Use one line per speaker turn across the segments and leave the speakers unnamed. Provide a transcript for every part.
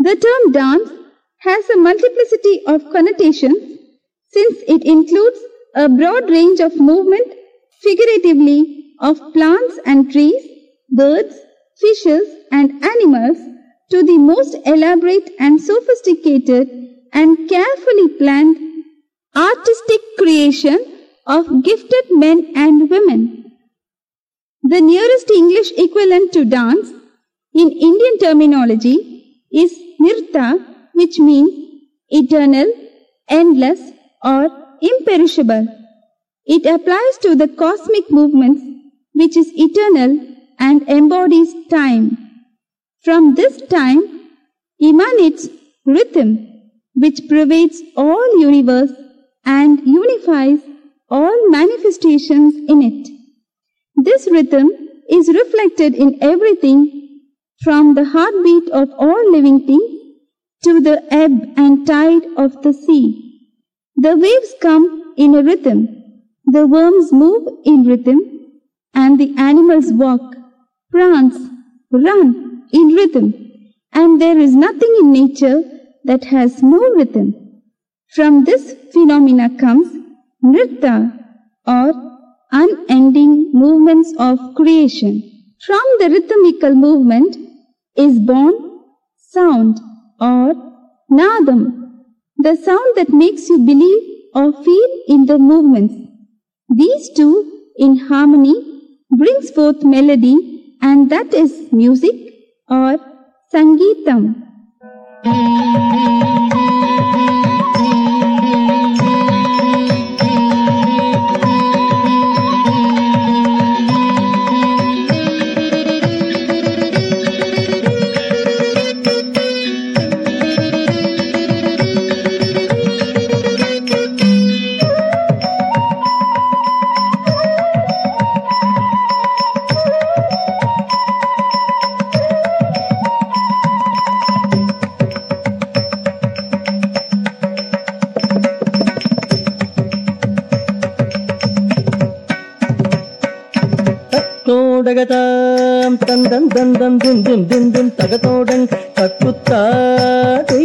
The term dance has a multiplicity of connotations since it includes a broad range of movement, figuratively, of plants and trees, birds, fishes and animals, to the most elaborate and sophisticated and carefully planned artistic creation of gifted men and women. The nearest English equivalent to dance in Indian terminology is nirta, which means eternal, endless or imperishable. It applies to the cosmic movements which is eternal and embodies time. From this time emanates rhythm, which pervades all universe and unifies all manifestations in it. This rhythm is reflected in everything from the heartbeat of all living things to the ebb and tide of the sea. The waves come in a rhythm, the worms move in rhythm, and the animals walk, prance, run in rhythm, and there is nothing in nature that has no rhythm. From this phenomena comes nritta, or unending movements of creation. From the rhythmical movement is born sound, or nadam, the sound that makes you believe or feel in the movements. These two in harmony brings forth melody, and that is music or sangeetam.
தகதாம் தந்தம் தந்தம் திம் திம் திம் திம் தகதோடன் தக்குத்தாதை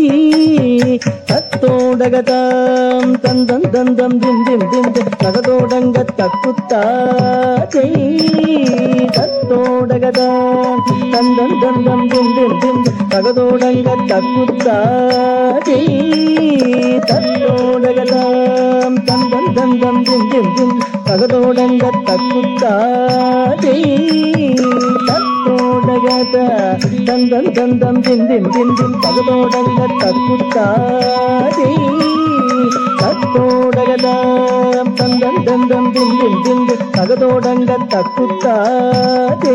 தத்தோடகதாம் தந்தம் தந்தம் திம் திம் திம் திம் தகதோடங்க தக்குத்தாதை தத்தோடகதாம் தந்தம் தந்தம் திம் திம் திம் தகதோடங்க தக்குத்தாதை தத்தோடகதாம் தந்தம் தந்தம் திம் திம் திம் தகதோடங்க தக்குத்தாதை தத்தோடகத தந்தம் தந்தம் திம் திம் திம் திம் தகதோடங்க தக்குத்தாதை தத்தோடகதாம் தந்தம் தந்தம் திம் திம் திம் திம் தகதோடங்க தக்குத்தாதை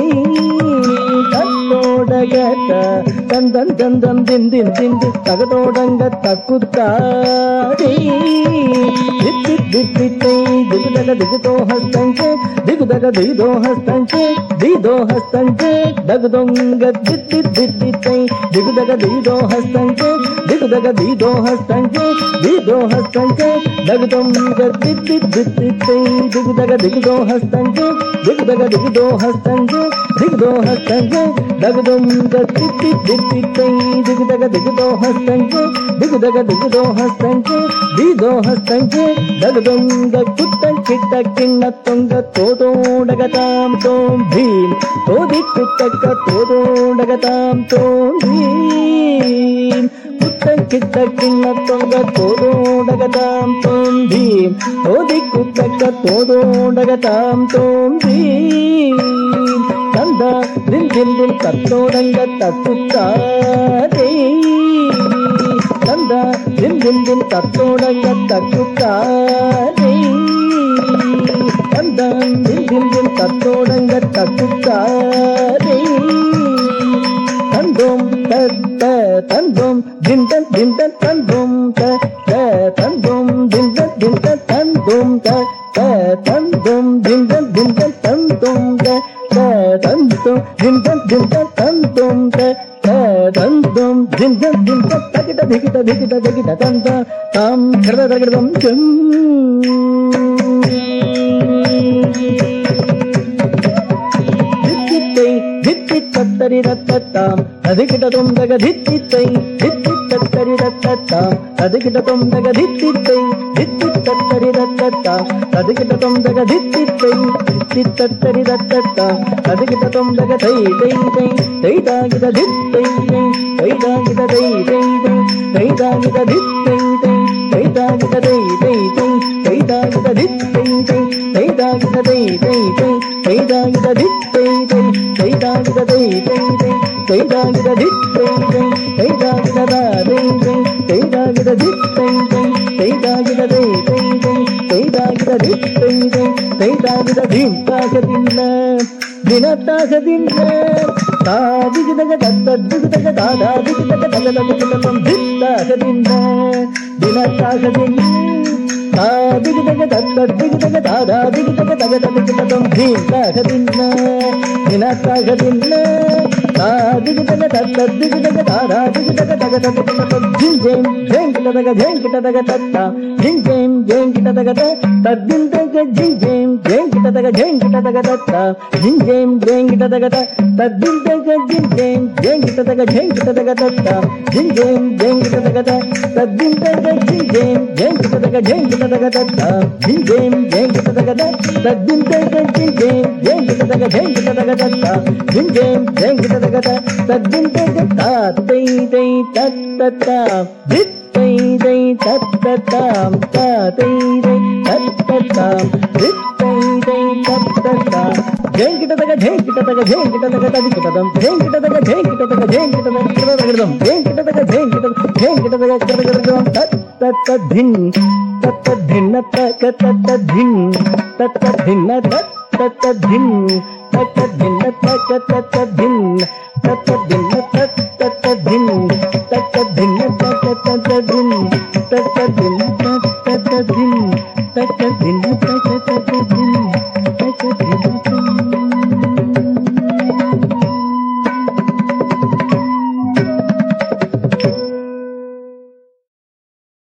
தத்தோடகத தந்தம் தந்தம் திம் திம் திம் திம் தகதோடங்க தக்குத்தாதை தித்தித்தை திகுதக திகுதோ ஹஸ்தஞ்சே திகுதக திதோ ஹஸ்தஞ்சே திதோ ஹஸ்தஞ்சே தகுதொங்க தித்தித்தை திகுதக திதோ ஹஸ்தஞ்சே திகுதக திதோ ஹஸ்தஞ்சே திதோ ஹஸ்தஞ்சே தகுதொங்க தித்தித்தை திகுதக திகுதோ ஹஸ்தஞ்சே திகுதக திகுதோ ஹஸ்தஞ்சே திகுதோ ஹஸ்தஞ்சே தகுதொங்க தித்தித்தை திகுதக திகுதோ ஹஸ்தஞ்சே திகுதக திகுதோ ஹஸ்தஞ்சே திதோ ஹஸ்தஞ்சே ದಗದೊಂಗ ಕುತ್ತಂ ಕಿಟ್ಟ ಕಿಣ್ಣ ತೊಂಗ ತೋದೋಡಗತಾಂ ತೋಂ ಭೀಂ ತೋದಿ ಕುತ್ತಕ್ಕ ತೋದೋಡಗತಾಂ ತೋಂ ಭೀಂ ಕುತ್ತಂ ಕಿಟ್ಟ ಕಿಣ್ಣ ತೊಂಗ ತೋದೋಡಗತಾಂ ತೋಂ ಭೀಂ ತೋದಿ ಕುತ್ತಕ್ಕ ತೋದೋಡಗತಾಂ ತೋಂ ಭೀಂ ಕಂದ ದಿನ್ ದಿನ್ ದಿನ್ ತತ್ತೋಡಂಗ ತತ್ತುತ್ತಾದೇ ಕಂದ ದಿನ್ ದಿನ್ ದಿನ್ ತತ್ತೋಡಂಗ ತತ್ತುತ್ತಾದೇ ಕಂದ ದಿನ್ ದಿನ್ ದಿನ್ ತತ್ತೋಡಂಗ ತತ್ತುತ್ತಾದೇ ತಂದೋಂ ತತ್ತ ತಂದೋಂ ದಿಂದನ್ ದಿಂದನ್ ತಂದೋಂ ತತ್ತ ತಂದೋಂ ದಿಂದನ್ ದಿಂದನ್ ತಂದೋಂ ತತ್ತ ತಂದೋಂ ದಿಂದನ್ ದಿಂದನ್ ತಂದೋಂ ತತ್ತ ತಂದೋಂ ದಿಂದನ್ ದಿಂದನ್ ತಂದೋಂ ತತ್ತ ತಂದೋಂ ದಿಂದನ್ ದಿಂದನ್ ತಗಿಟ ದಿಗಿಟ ದಿಗಿಟ ದಿಗಿಟ ತಂದ ತಾಂ ಕೃತ ತಗಿಡಂ ಚಂ ದಿತ್ತಿತ್ತೈ ದಿತ್ತಿತ್ತೈ தத்தரி தத்தத்தாம் ததிகிட தொந்தக தித்தித்தை தித்தி தத்தரி தத்தத்தாம் ததிகிட தொந்தக தித்தித்தை தித்தி தத்தரி தத்தத்தாம் ததிகிட தொந்தக தித்தித்தை தித்தி தத்தரி தத்தத்தாம் ததிகிட தொந்தக தை தை தை தைதாகித தித்தை தைதாகித தை தை தை தைதாகித தித்தை தை தைதாகித தை தை தை தைதாகித தித்தை தை தைதாகித தை தை தை தைதாகித தித்தை தை தைதாகித தை தை தை தைதாகித தித்தை தை தைதாகித தை தை தைதாகித தித்தை தை தைதாகித தை தை தை தைதாகித தித்தை தை தைதாகித தின்தாக தின்ன தினத்தாக தின்ன தாதிகிதக தத்ததிகிதக தாதாதிகிதக தகதகிதகம் தித்தாக தின்ன தினத்தாக தின்ன தாதிகிதக தத்ததிகிதக தாதாதிகிதக தகதகிதகம் தின்தாக தின்ன தினத்தாக தின்ன தாதிகிதக தத்ததிகிதக தாதாதிகிதக தகதகிதகம் ஜிஞ்சேம் ஜெங்கிடதக ஜெங்கிடதக தத்தா ஜிஞ்சேம் ஜெங்கிடதக தத்திந்தக ஜிஞ்சேம் ஜெங்கிடதக ஜெங்கிடதக தத்தா ஜிஞ்சேம் ஜெங்கிடதக தத்திந்தக ஜிஞ்சேம் ஜெங்கிடதக ஜெங்கிடதக தத்தா ஜிஞ்சேம் ஜெங்கிடதக தத்திந்தக ஜிஞ்சேம் ஜெங்கிடதக ஜெங்கிடதக தத்தா ஜிஞ்சேம் ஜெங்கிடதக தத்திந்தக ஜிஞ்சேம் ஜெங்கிடதக ஜெங்கிடதக தத்தா ஜிஞ்சேம் ஜெங்கிடதக தத்திந்தக தாத்தை தை தத்தா தித்தை தை தத்ததாம் தாத்தை தை தத்ததாம் தித்தை தை தத்ததாம் ஜெங்கிடதக ஜெங்கிடதக ஜெங்கிடதக ததிகிடதம் ஜெங்கிடதக ஜெங்கிடதக ஜெங்கிடதக கிடதகிடதம் ஜெங்கிடதக ஜெங்கிடதக ஜெங்கிடதக கிடதகிடதம் தத்ததின் தத்ததின்ன தக தத்ததின் தத்ததின்ன தத்ததின் தத்ததின்ன தக தத்ததின் தத்ததின்ன தத்ததின் தத்ததின்ன தக தத்ததின் தத்ததின்ன தத்ததின் தத்ததின்ன தக தத்ததின்